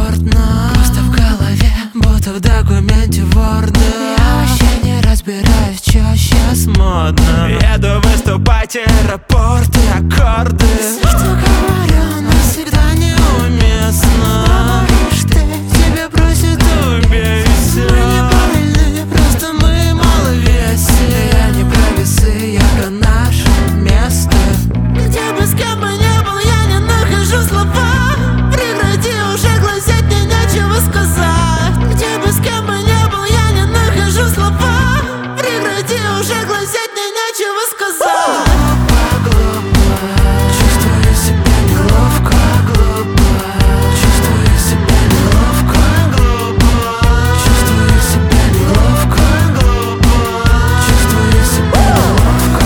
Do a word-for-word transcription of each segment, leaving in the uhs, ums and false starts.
комфортно, просто в голове, будто в документе Word. Я вообще не разбираюсь, чё сейчас модно. Еду выступать, аэропорты, аккорды. Все, что говорю, но всегда неуместно. Говоришь ты, тебя просят убейся. Мы не больны, просто мы маловесные. Я не про весы, я про наше место. Где бы с кем бы не был, я не нахожу слова. Прекрати уже глазеть, мне нечего сказать. Где бы с кем бы не был, я не нахожу слова. Прекрати уже глазеть, мне нечего сказать. Глупо, глупо, чувствую себя неловко. Глупо, чувствую себя неловко. Глупо, чувствую себя неловко. Глупо, чувствую себя неловко.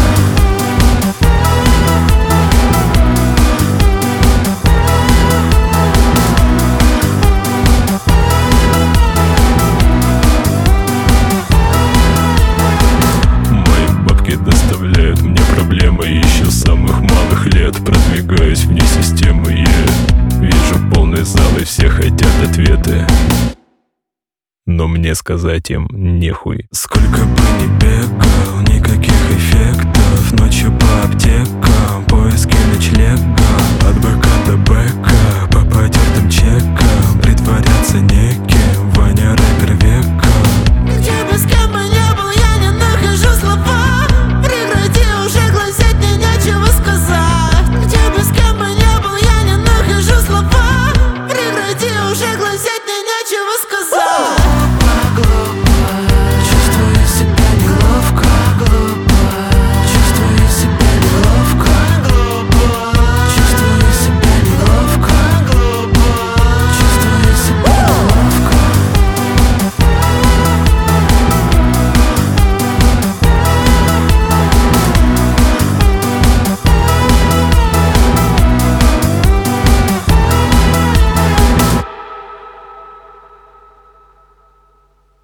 Мои бабки доставляют мне проблемы еще с самых малых лет. Продвигаюсь вне системы, я вижу полный зал и все хотят ответы, но мне сказать им нехуй. Сколько бы ни бегал, никаких эффектов. Ночью по аптекам, поиски ночлега.